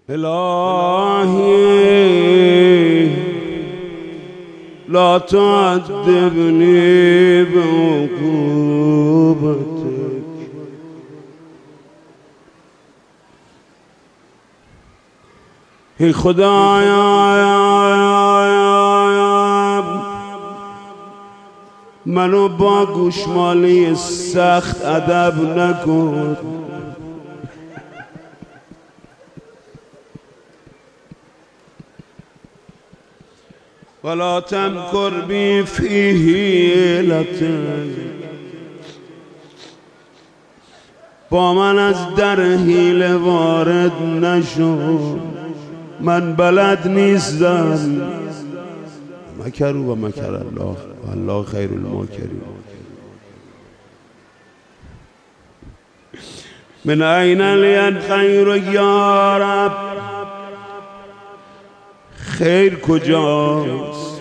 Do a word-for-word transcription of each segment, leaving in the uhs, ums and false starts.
الهی لا تعذبني بعقوبتك ای خدایا منو با گوشمالی سخت ادب نکن ولا تمکر بی فی حیلتک با من از در حیله وارد نشو من بلد نیستم مکروا و مکر الله و الله خیر الماکرین من این الید خیر یا رب خیر کجاست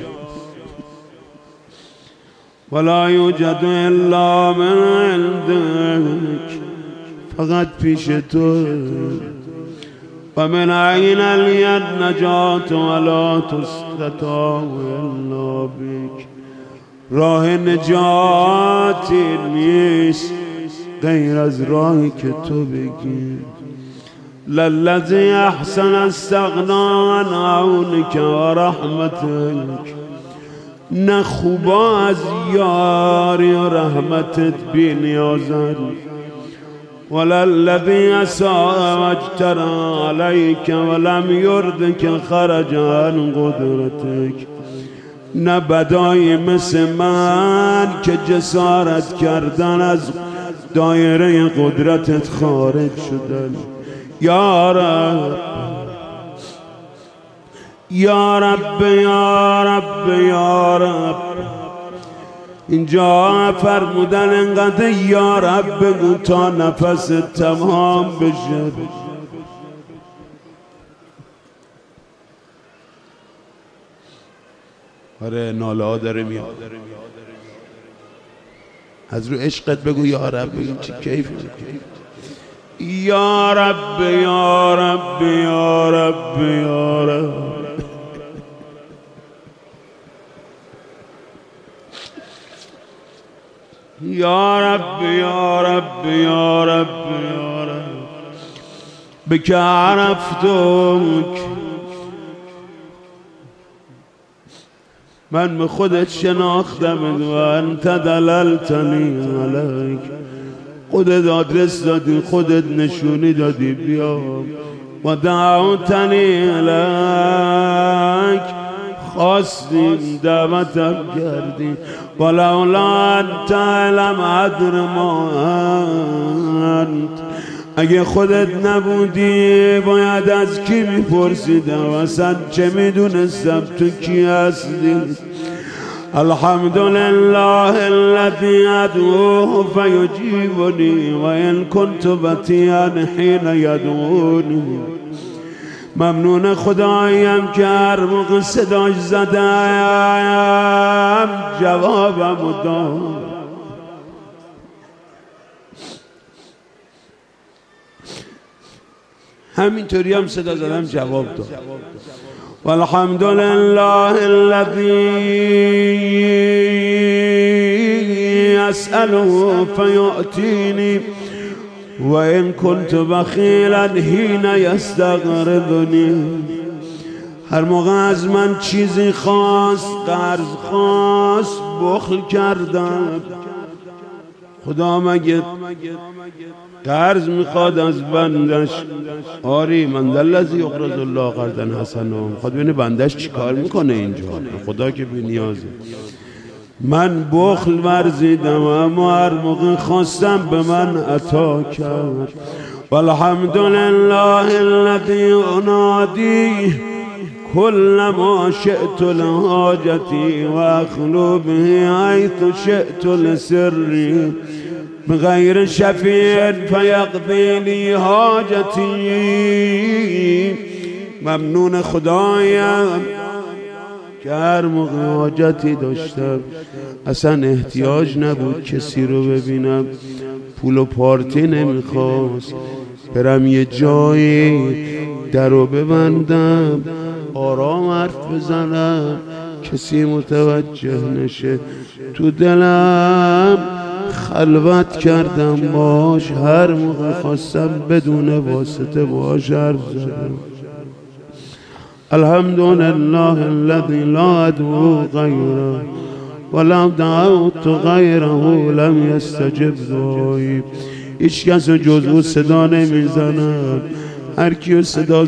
ولا یوجد الا من عندک فقط پیش تو و من این الید نجات ولا تستطاع الا بک راه نجاتی نیست غیر از راهی که تو بگی للذی احسن استغنا عن عونک و رحمتک نه خوبا از یاری و رحمتت بی نیازن وللذی اساء واجترا علیک ولم یردک خرج عن قدرتک نه بدایی مثل من که جسارت کردن از دایره قدرتت خارج شدن یا رب یا رب یا رب یا رب اینجا فرمودن انقدر یا رب بگو تا نفس تمام بشه آره ناله ها داره میاد از رو عشقت بگو یا رب بگو چی کیف یا رب یا رب یا رب یا رب یا رب یا رب یا رب یا رب بک عرفتک من به خودت شناختم و انت دللتنی علیک خودت آدرس دادی خودت نشونی دادی بیا و دعوتنی الیک خواستیم دعوتم کردی ولولا انت علم عدر ما انت اگه خودت نبودی باید از کی میپرسیدم و اصلا چه میدونستم تو کی هستی الحمدلله الذي ادعوه فيجيبني وان كنت بطيئا حين يدعوني ممنون خدایم که هر موقع صداش زدم جوابم داد همینطوری هم صدا زدم جواب داد والحمد لله الذي اسأله فيؤتيني وإن كنت بخيلا حين يستغرضني هر موقع از من چیزی خواست قرض خواست بخل کردم خدا مگه قرض میخواد از بندش آری من الذی یقرض الله قرضا حسنا خود ببینه بندش چیکار میکنه اینجا خدا که بی نیازه من بخل ورزیدم اما هر موقع خواستم به من عطا کرد والحمد لله الذی انادی كل ما شئت لحاجتي واخلو به حيث شئت لسري بغير شفيع فيقضي لي حاجتي ممنون خدایم که هر موقع حاجتی داشتم اصلا احتیاج نبود کسی رو ببینم پول و پارتی نمیخواست برم یه جایی در رو ببندم آرام حرف بزنم کسی متوجه نشه. تو دلم خلوت کردم باش، هر موقع خواستم بدون واسطه باش حرف زدم. الحمدلله الذی لا ادعو غیره ولو دعوت غیره لم یستجب دعایی. هیچ کس جز او صدا نمیزنم، هر کیو صدا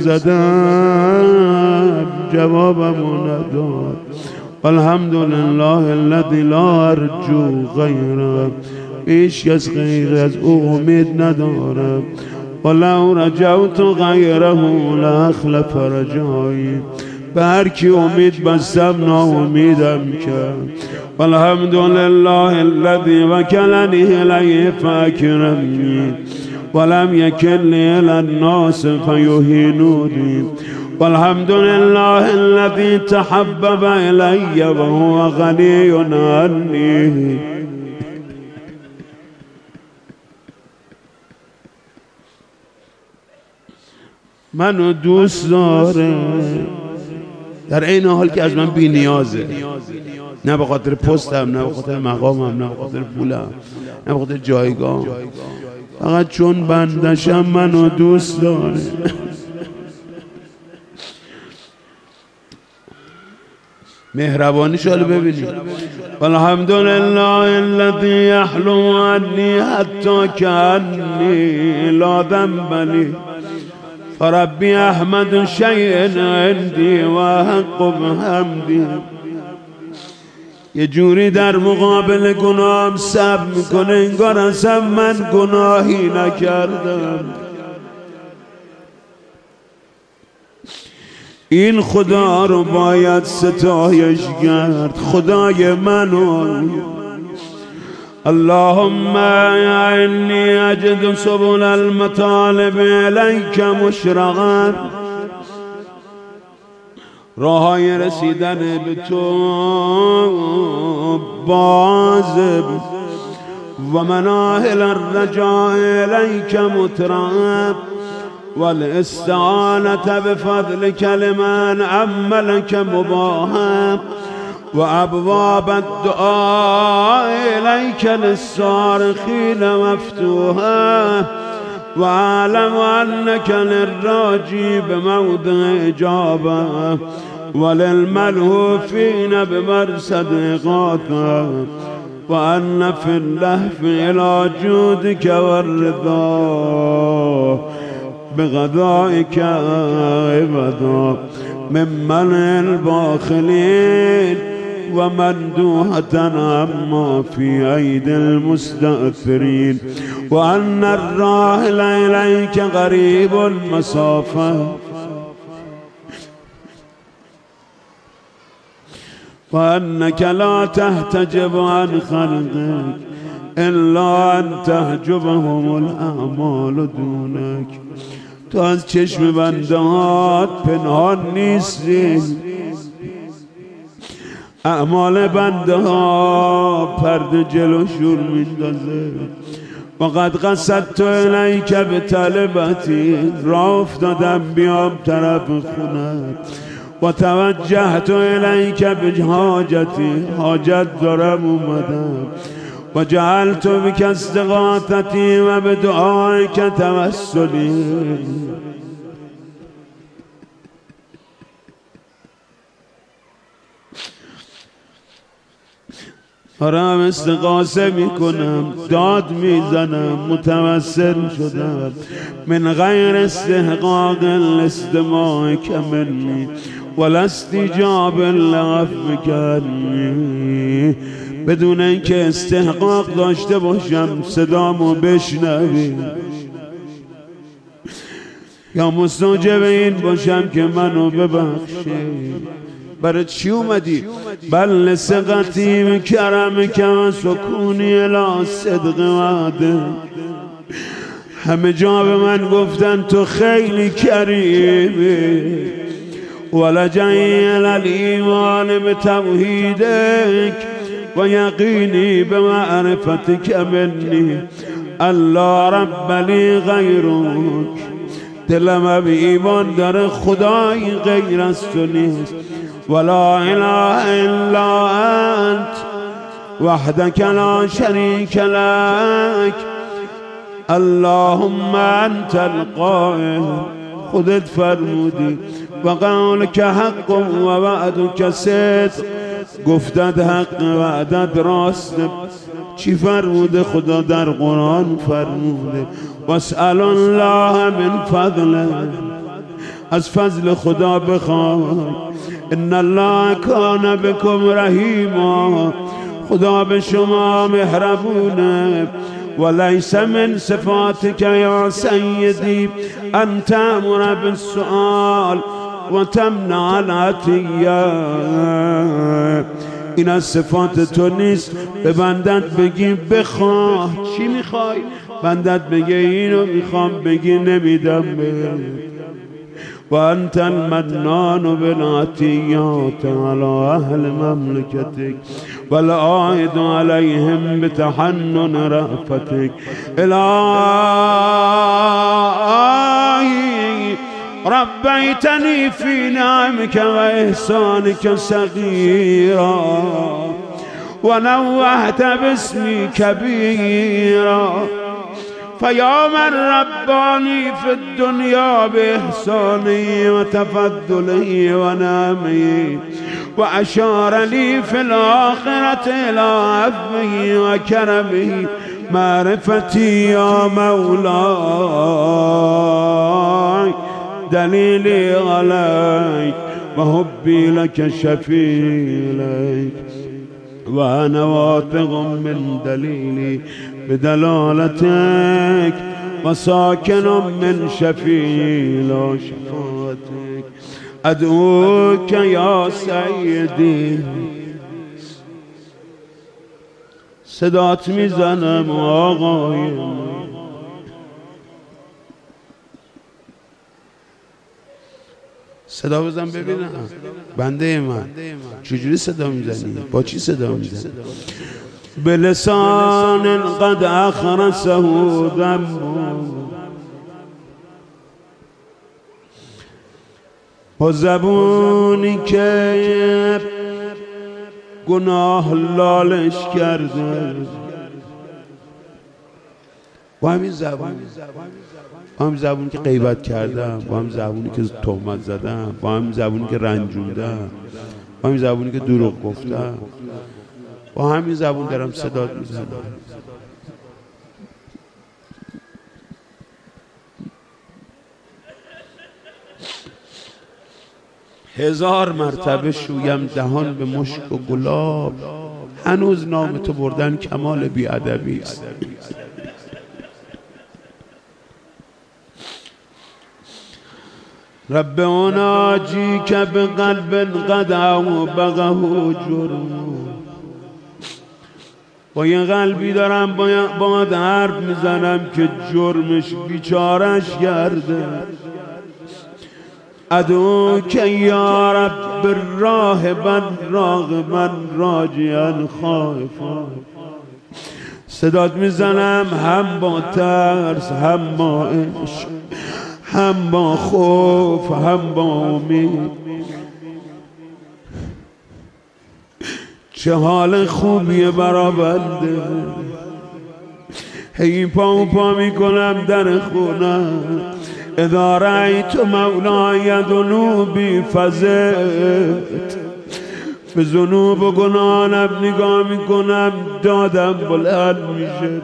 زدم جوابمو نداد. الحمدلله الذی لا ارجو غیره، هیچ کس غیر از او امید ندارم. ولو رجوت غیره لاخلف رجایی، به هر کی امید بستم ناامیدم کرد. والحمدلله الذی وکلنی الیه فاکرمنی ولم یکلنی الی الناس فیهینونی. والحمدلله الذی تحبب الی وهو غنی عنی. منو دوست داره در این حال که از من بی نیازه، نه به خاطر پستم، نه به خاطر مقامم، نه به خاطر پولم، نه به خاطر جایگاهم، فقط چون بندشم منو دوست داره. مهربانیش رو ببینید. والحمدلله الذی یحلو عنی حتی کأنی لا ذنب لی فربی احمد شیء عندی و حق بحمدی. یه جوری در مقابل گناهم صبر میکنه انگار اصلا من گناهی نکردم. این خدا رو باید ستایش کرد، خدای منو. اللهم انی اجد سبل المطالب الیک مشرقا، راهای رسیدن به تو بازب و مناهل الرجاء الیک متراب والاستعانة بفضلك لمن عملك مباهم و ابواب الدعاء الیک للصارخین مفتوحة و اعلم انک للراجی بموضع اجابه وللملهوفین بمرصد اغاثة و ان فی اللهف الى جودک والرضا بغذائك عبدا ممن الباخلين ومندوحة عما في أيدي المستأثرين وأن الراحل إليك غريب المسافة وأنك لا تحتجب عن خلقك إلا أن تحجبهم الأعمال دونك. تو از چشم بندهات پنهان نیستی، اعمال بنده ها پرده جلوشون میندازه. وقد قصدت الیک بطلبتی، راه افتادم بیام طرف خونت. و توجهت الیک بحاجتی، حاجت دارم اومدم. و جعلت بک استغاثتی و بدعایک توسلی. دارم استغاثه میکنم، داد میزنم، متوسل شدم. من غیر استحقاق الاستماع منی ولا استجاب لعفوک عنی، بدون اینکه استحقاق داشته باشم صدامو بشنوی یا مستوجب این باشم که منو ببخشی. برای چی اومدی؟ بل لثقتی بکرمک و سکونی الی صدق وعده. همه جا به من گفتن تو خیلی کریمی، ولجعی الی الایمان بتوحیدک و یقینی بمعرفتک منی. الله رب لی غیرک دلم هم ایمان داره خدایی غیر از تو نیست. ولا اله الا انت وحدك لا شريك لك اللهم انت القائل. خودت فرمودی و قولک حق و وعدک صدق، گفتت حق وعدت راست. چی فرموده خدا در قرآن؟ فرموده واسأل الله من فضله، از فضل خدا بخواه. ان الله کان بکم رحیما، خدا به شما مهربونه. وليس من صفاتك يا سيدي أن تأمر بالسؤال وتمنع العطية. این از صفات تو نیست به بندت بگی بخواه. چی میخوای؟ بندت بگی اینو میخوام، بگی نمیدم به. و انت المنان بالعطیات على اهل مملکتک والعائد علیهم بتحنن رأفتک. الهی ربیتنی فی نعمک و احسانک صغیرا و نوهت باسمی کبیرا. فيا من رباني في الدنيا بإحسانه وتفضله ونعمه، وأشار لي في الآخرة إلى عفوه وكرمه. معرفتي يا مولاي دليلي عليك وحبي لك شفيع لك، وأنا واثق من دليلي بدلالتك وساكن من شفيع شفاعتك. أدعوك يا سيدي. صدات میزنم آقای صدا بزن ببینم بنده من چجوری صدا میزنی؟ با چی صدا میزنی؟ بلسان قد اخرسه ذنب، با زبونی که گناه لالش کرده. با همین زبون، با همین زبونی که غیبت کردم، با همین زبونی که تهمت زدم، با همین زبونی که رنجوندم، با همین زبونی که دروغ گفتم، با همین زبون دارم صدات میزنم. هزار مرتبه شویم دهان به مشک و گلاب، هنوز نام تو بردن کمال بی‌ادبی است. رب اناجیک بقلب قد بغه جرم. با یه قلبی دارم با حرف میزنم که جرمش بیچارش کرده. ادعوک یا رب راهبا راغبا راجعا خائفا. صدات میزنم هم با ترس، هم با عشق، هم با خوف، هم با امید. چه حال خوبیه برا بنده. هی پا و پا میکنم در خونم. اذا رأيت مولاي ذنوبي فزعت. به ذنوب و گناهانم نگاه میکنم دادم بلند میشه.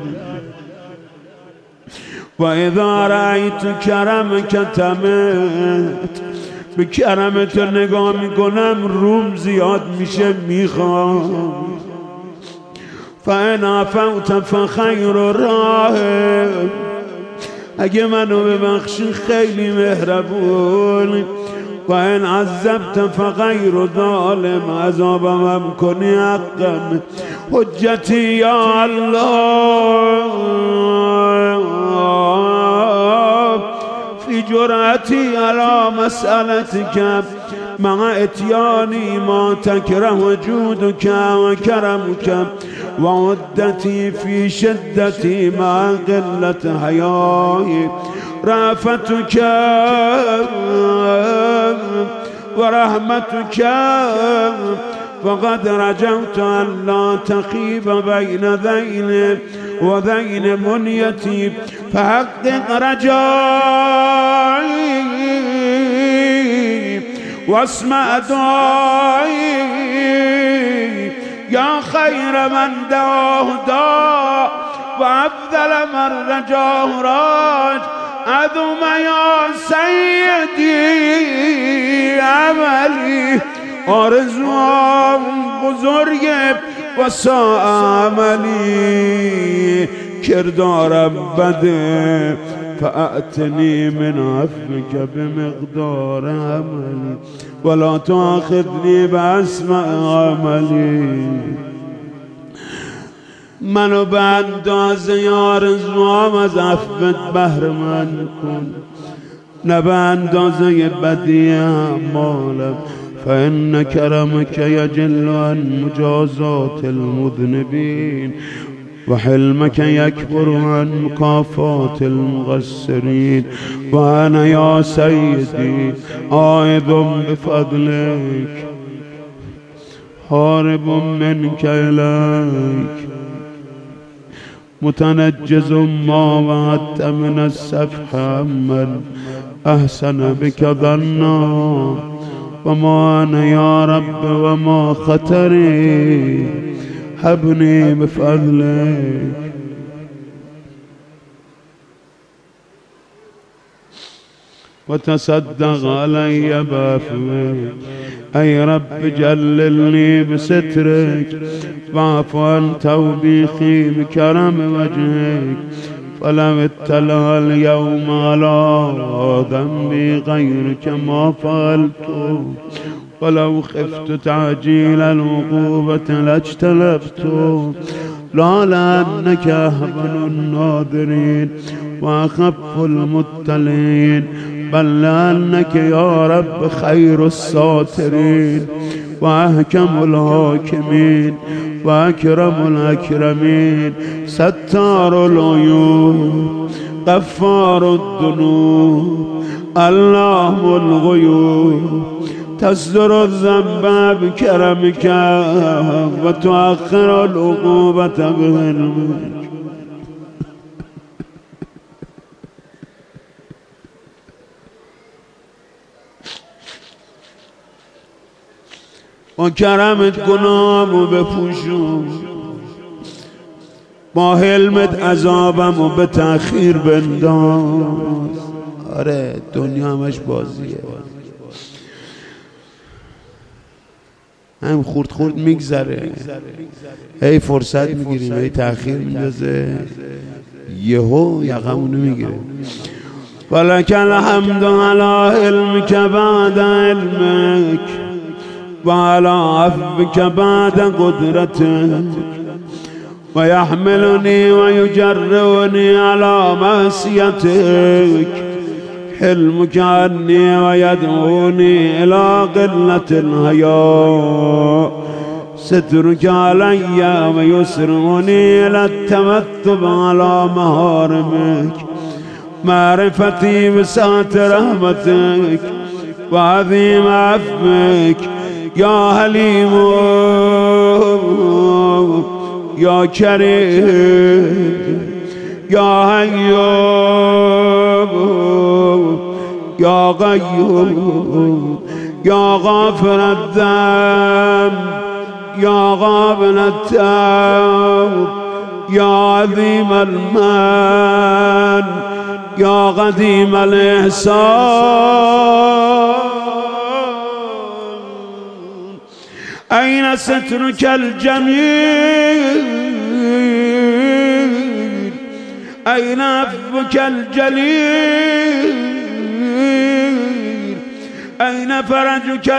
و اذا رأيت کرمک طمعت. به کرمت نگاه میکنم روم زیاد میشه میخوام. فان عفوت فخیر الراحم. اگه منو ببخشی خیلی مهربون. و ان عذبت فغیر ظالم. عذابم هم کنی حقا. حجتی یا الله فی جرأتی علی مسألتک مع اتیانی ما تکره جودک و کرمک و عدتی فی شدتی مع قلت حیایی. رأفتك ورحمتك فقد رجوت أن لا تخيب بين ذيل وذين منيتي فحقق رجائي واسمع دعائي يا خير من دعاه داع وأفضل من رجاه راج عظم يا سيدي عملي آرزوام بزرگ وسا عملی کردارم بده فأتنی من عفوك بمقدار عملی ولا تأخذني بأسماء عملی منو به اندازه آرزوام از عفوت بهره‌مند کن نه به اندازه بدی اعمالم فإن كرمك يجل عن مجازات المذنبين وحلمك يكبر عن مكافات المقصرين وأنا يا سيدي عائد بفضلك هارب منك إليك متنجز ما وعدت من السفح عمن أحسن بك ظنا وما أنا يا رب وما خطري هبني بفضلك وتصدق علي بعفوك أي رب جللني بسترك واعف عن توبيخي بكرم وجهك فلم اطلع اليوم على ذنبي غيرك ما فعلت ولو خفت تعجيل العقوبة لاجتنبت لا لأنك أهون الناظرين وأخف المطلعين بل لأنك يا رب خير الساترين وأحكم الحاكمين وأكرم الأكرمين ستار العيوب غفار الذنوب علام الغيوب تصدر الذنب بكرمك وتؤخر العقوبة بحلمك و کرمت گناهمو بپوشون با حلمت عذابمو به تأخیر بنداز. آره دنیا همش بازیه، هم خورد خورد میگذره، هی فرصت میگیریم هی تأخیر میندازه، یهو یقمونو میگیره. ولک الحمد علی علمک بعد علمک و علی عفوک بعد قدرتک و یحملنی و یجرونی علی معصیتک حلمک عنی و یدعونی الی قلة الحیا سترک علی و یسرونی الی التمتع علی محارمک معرفتی بسعة رحمتک و عظیم عفوک یا حلیم یا کریم یا حیوم یا قیوم یا غافر الذنب یا قابل التوب یا عظیم المن یا قدیم الاحسان أين سترك الجميل أين عفوك الجليل أين فرجك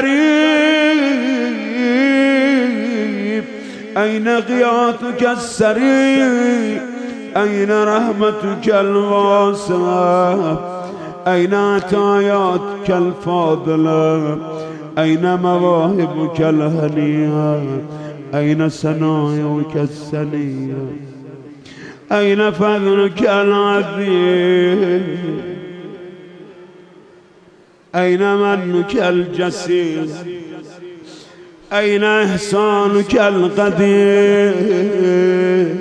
القريب أين غياثك السريع أين رحمتك الواسعة أين عطاياتك الفاضلة أين مواهبك الهنية أين صنائعك السنية أين فضلك العظيم أين منك الجسيم أين إحسانك القديم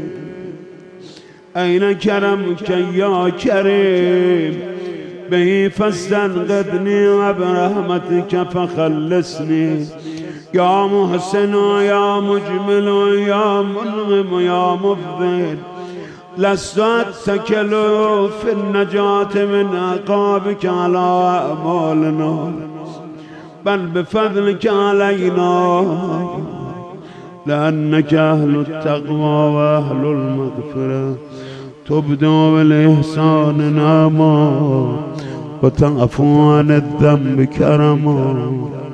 أين كرمك يا كريم به فاستنقذني وبرحمتك فخلصني يا محسن يا مجمل يا منعم يا مفضل لست أتكل في النجاة من عقابك على أعمالنا بل بفضلك علينا لأنك أهل التقوى وأهل المغفرة تبدو بالإحسان نعما وتعفو عن الذنب كرما.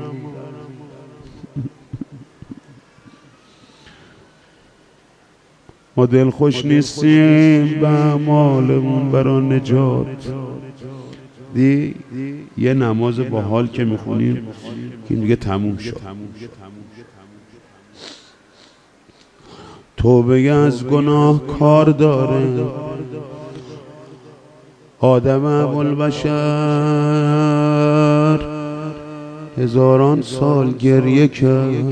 ما دل خوش نیستیم به اعمالمون برای نجات. دی یه نماز با حال که میخونیم که دیگه تموم شد. توبه از گناه کار داره. آدم ابوالبشر هزاران سال گریه کرد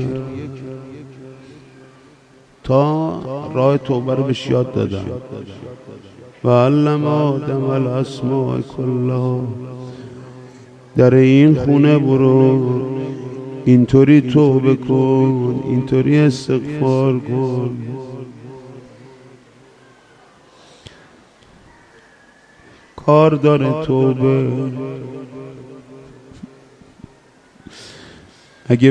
تا راه توبه رو بهش یاد دادن. و علم آدم الاسماء کلها. در این خونه برو، اینطوری توبه کن، اینطوری استغفار کن. کار داره توبه. اگه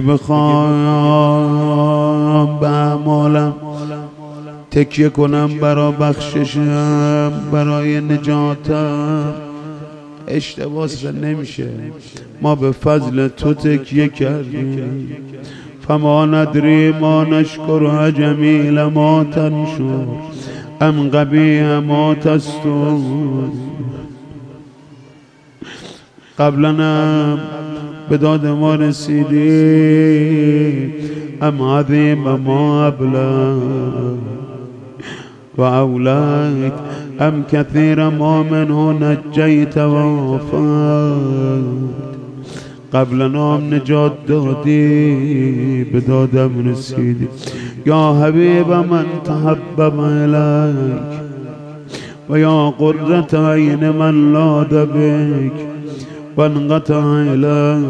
بخوام به اعمالم تکیه کنم برای بخششم، برای نجاتم، اشتباه نمیشه. ما به فضل تو تکیه کردیم. فما ندری ما نشکر جمیل ما تنشر ام قبیح ما تستر. قبلنم به داد ما رسیدی ام عظیم ما ابلغ و اولیت ام کثیر ما منه نجیت و آفت. قبلنا هم نجات دادی به دادم رسیدی. یا حبیب من تحبب الیک و یا قرة عین من لاد بک و انقطع الیک.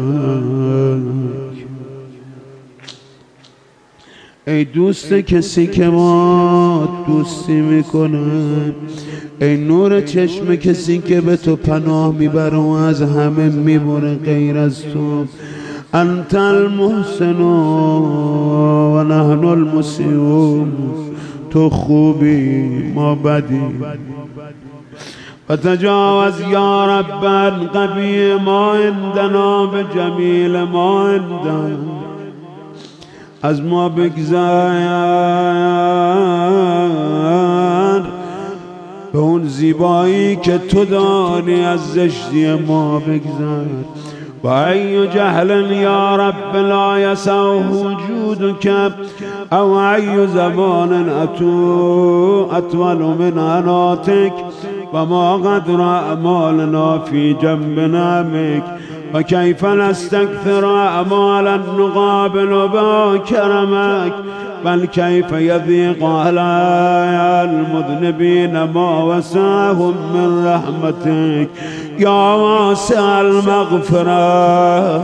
ای دوست کسی که ما دوستی میکنه، ای نور چشم کسی که به تو پناه میبره و از همه میبره غیر از تو. انت المحسن و نحن المسیئون. تو خوبی ما بدی. و تجاوز یا رب عن قبیح ما عندنا به جمیل ما عندنا. از ما بگذر به اون زیبایی که تو دانی، از زشتی ما بگذر. و ای جهل یا رب لا یسعه وجودک او ای زمان اتو اطول من عناتک و ما قدر اعمالنا فی جنب نعمک و کیف نستکثر اعمالا نقابل با کرمک بل کیف یضیق علی المذنبین ما وسعهم من رحمتک یا واسع المغفرة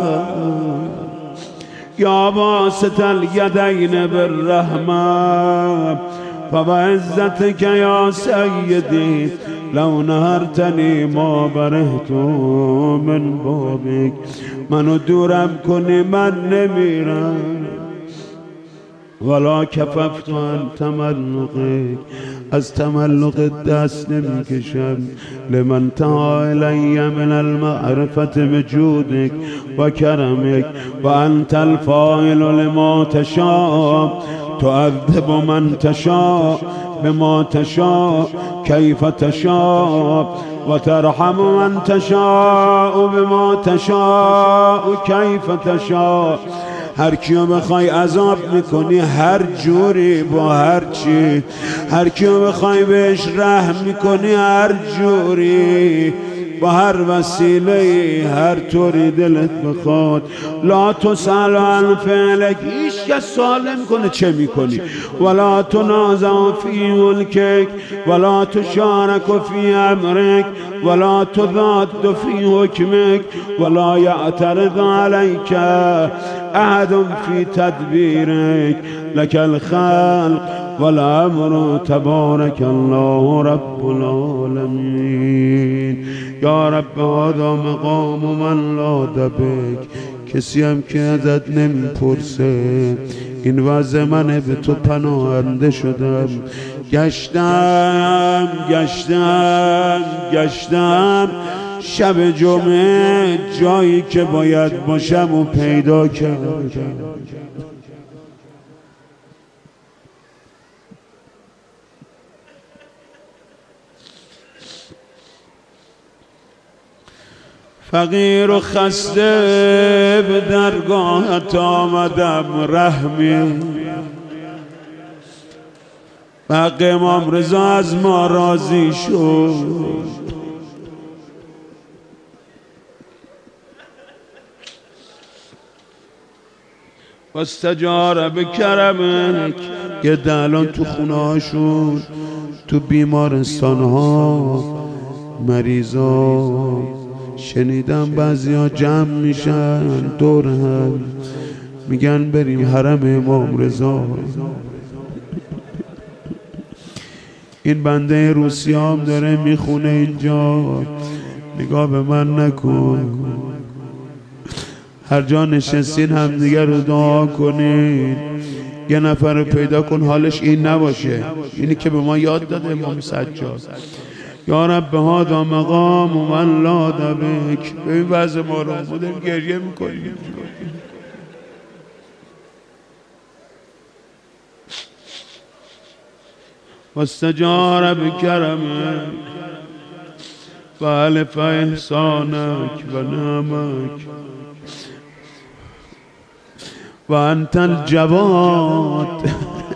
یا باسط الیدین بالرحمة فبعزتك یا سیدی لو نهرتنی ما برهت من بابک. منو دورم کنی من نمیرم ولا کففت عن تملقک. از تملق دست نمیکشم. لمن تعا الی من المعرفة بجودک و کرمک و انت الفاعل لما تشاء تعذب من تشاء بما تشاء كيف تشاء و ترحم من تشاء بما تشاء كيف تشاء. هر کیو بخوای عذاب میکنی هر جوری با هر چی، هر کیو بخوای بهش رحم میکنی هر جوری با هر وسیله، هر طوری دلت بخواد. لا تسأل عن فعلک، هیچ کس سوال نمیکنه چه میکنی. ولا تنازع فی ملکک ولا تشارک فی امرک ولا تضاد فی حکمک ولا یعترض علیک احد فی تدبیرک لک الخلق والامر تبارک الله رب العالمین. یا رب هذا مقام من لا دبک، کسی هم که ازت نمیپرسه. این وضع منه، به تو پناهنده شدم. گشتم گشتم گشتم شب جمعه جایی که باید باشم و پیدا کردم. فقیر و خسته به درگاهت آمدم رحمی. حق امام رضا از ما راضی شد. واستجار بکرمک. یه دلان تو خونه هاشون، تو بیمارستان ها، مریضا شنیدم بعضی ها جمع میشن دور هم میگن بریم حرم امام رضا. این بنده روسیه هم داره میخونه اینجا، نگاه به من نکن. هر جا نشستین هم دیگر رو دعا کنین. یه نفر رو پیدا کن حالش این نباشه، اینی که به ما یاد داده امام سجاد. یا رب هذا مقام من لا دبک. به این وضع ما رو بودیم گریه میکنیم. واستجار بکرمک و الف احسانک و نعمک و انت الجواد.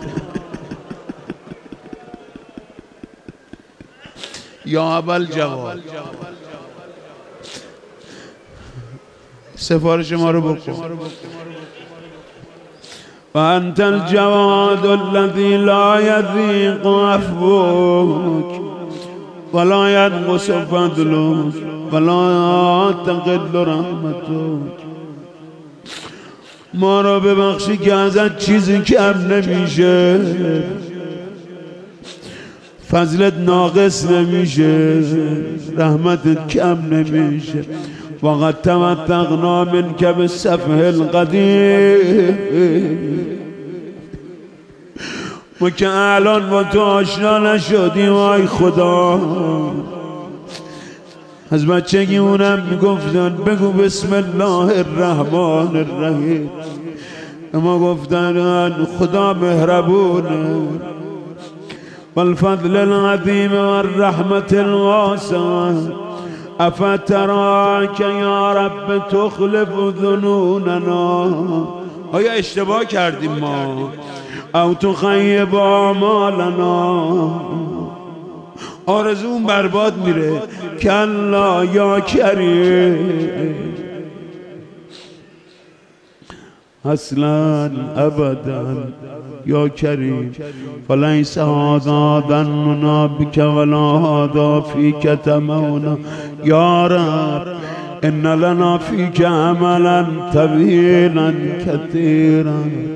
یا ابل جواد، سفارش ما رو بکن. و انت الجواد الذی لا یضیق عفوک ولا ینقص فضلک ولا تقل رحمتک. ما رو ببخشی که ازت چیزی کم نمیشه، فضلت ناقص نمیشه، رحمتت کم نمیشه. وقد تمتعنا منك بالسفه القدیم. ما که الان با تو آشنا نشدیم ای خدا. از بچگیمونم میگفتن بگو بسم الله الرحمن الرحیم. اما گفتن خدا مهربونه. والفضل العظیم والرحمة الواسعة افتراک یا رب تخلف ظنوننا. آیا اشتباه کردیم ما؟ او تخیب اعمالنا. آرزون برباد میره. کلا یا کریم، اصلا ابدا یا کریم. فلیس هذا ظننا بک ولا هذا فیک طمعنا. یا رب ان لنا فیک عملا طویلا کثیرا.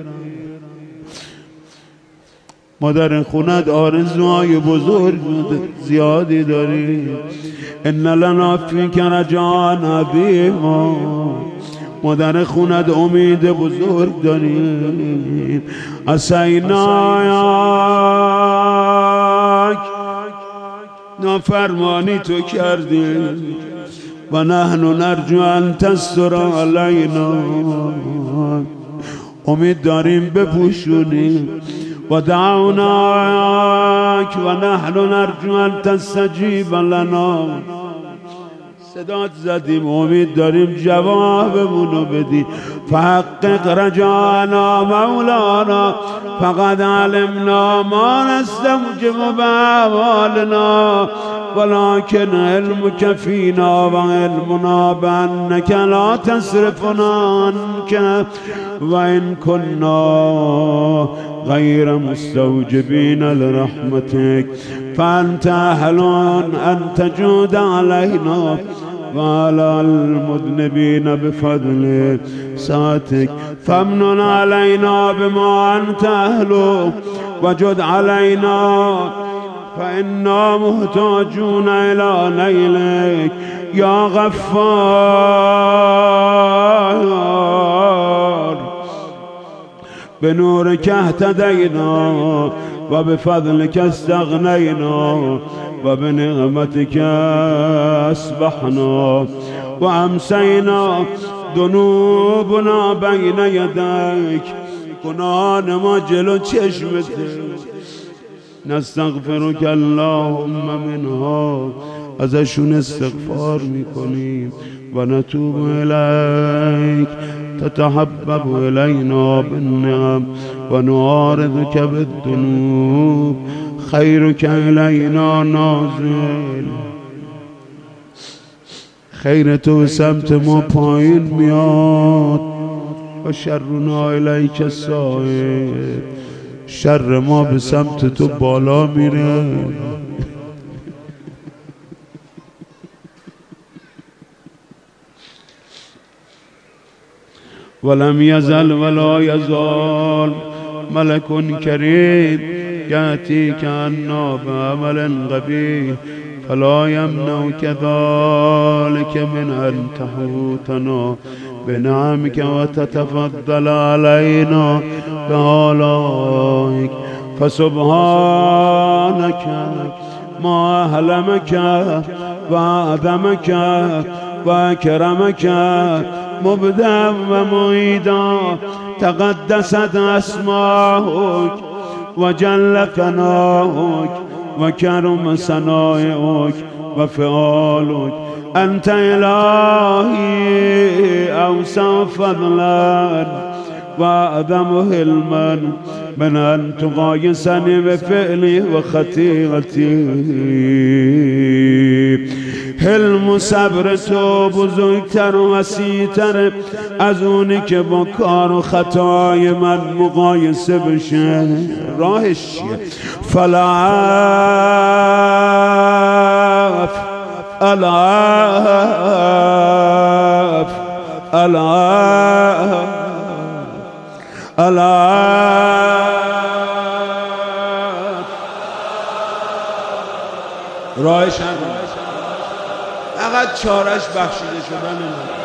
ما در خونت آرزوهای بزرگ زیادی داریم. ان لنا فیک رجاء عظیما. ما در خونت امید بزرگ داریم. عصیناک، نافرمانی تو کردیم. و نحن نرجو ان تستر علینا. امید داریم بپوشونیم. و دعوناک و نحن نرجو ان تستجیب لنا. صدات زدیم امید داریم جوابمونو بدی فحقق رجانا مولانا فقد علمنا ما نستوجب بأعمالنا ولكن علمك فينا وعلمنا بأنك لا تصرفنا عنك وإن كنا غير مستوجبين لرحمتك فأنت أهل أن تجود علينا وعلى المذنبين بفضل ساتك فامنن علينا بما أنت أهله وجد علينا فإنا محتاجون إلى نيلك يا غفار بنورك اهتدينا وبفضلك استغنينا وبنعمتك أصبحنا وأمسينا ذنوبنا بين يديك گناهان ما جلو چشمت نستغفرك اللهم منها ازشون استغفار میکنیم و نتوب الیک تتحبب الینا بالنعم و نعارضك بالذنوب خیرک الینا نازل خیر تو سمت ما پایین میاد و شرنا الیک سائر شر ما به سمت تو بالا میره ولم يزل ولا يزال ملك كريم يأتيك عنا بعمل قبيح فلا يمنعك ذلك من أن تحوطنا بنعمك وتتفضل علينا بآلائك فسبحانك ما أهلمك وأعظمك وأكرمك مبدأ ومعيدا تقدست أسماؤك وجل ثناؤك وكرم ثنائك وفعالك أنت إلهي أوسع فضلا وأعظم حلما من أن تقايسني بفعلي وخطيئتي حلم صبر تو بزرگتر و وسیع‌تر از اونی که با کار و خطای من مقایسه بشه راهش چیه فالعف العف العف العف راهش هم فقط چارش بخشیده شدن